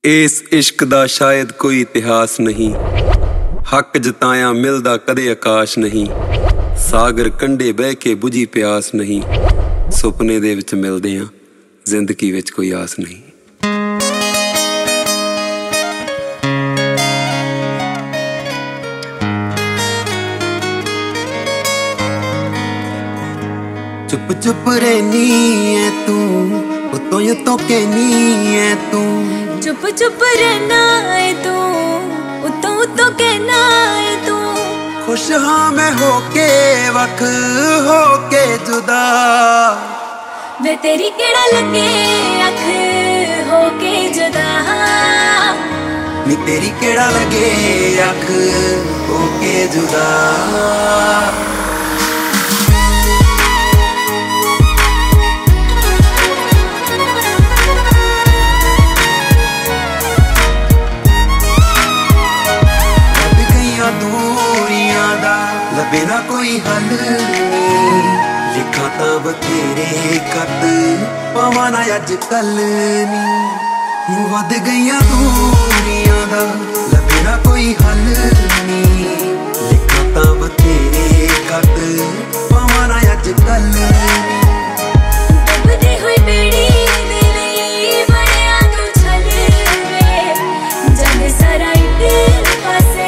ਇਸ ਇਸ਼ਕ ਦਾ ਸ਼ਾਇਦ ਕੋਈ ਇਤਿਹਾਸ ਨਹੀਂ, ਹੱਕ ਜਤਾਇਆ ਮਿਲਦਾ ਕਦੇ ਆਕਾਸ਼ ਨਹੀਂ। ਸਾਗਰ ਕੰਢੇ ਬਹਿ ਕੇ ਬੁਝੀ ਪਿਆਸ ਨਹੀਂ, ਸੁਪਨੇ ਦੇ ਵਿੱਚ ਮਿਲਦੇ ਆਂ, ਜ਼ਿੰਦਗੀ ਵਿੱਚ ਕੋਈ ਆਸ ਨਹੀਂ। चुप चुप रहनी है तू, उतों युतों कहनी है तू। चुप चुप रहना है तू, उतों उतों कहना है तू। खुश हाँ मैं होके वख होके जुदा, वे तेरी केड़ा लगे अख होके जुदा। नी तेरी केड़ा लगे अख होके जुदा। दूरियां दा लबे ना कोई हल नी, लिखा तां बथेरे खत पावां ना अज कल नी। वध गईयां दूरियां दा लबे ना कोई हल नी, लिखा तां बथेरे खत पावां ना अज कल नी। डुबदी हुई बेड़ी दे लई बणिया तू छल वे, जग सारा इक पासे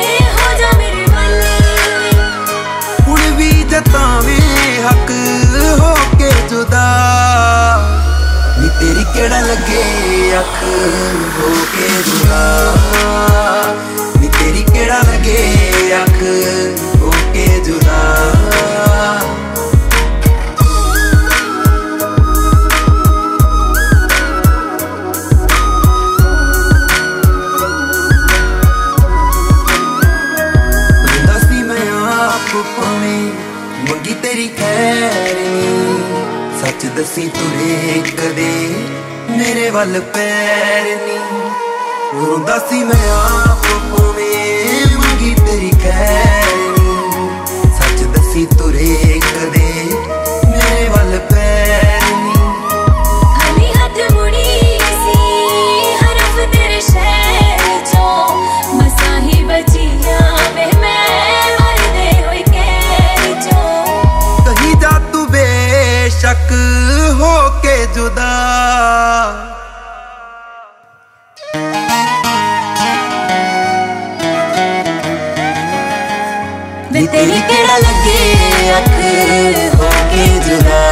जतावें हक होके जुदा। नी तेरी केड़ा लगे अख होके जुदा, नी तेरी केड़ा लगे अख होके जुदा। दसी मैं आप पावें मंगी तेरी खैर नी, सच दसी तुरे कदे मेरे वल पैर नी। रोंदा सी मैं आप पावें मंगी तेरी खैर नी, सच दसी तुरे कदे मेरे वल पैर नी। खाली हाथ मुड़ी सी हरफ तेरे शहर चो, मसा ही बचिया वे मैं मरदे होई कहर चो। कहीं जा तू बेशक होके जुदा, वे तेरी केड़ा लगे अख होके जुदा।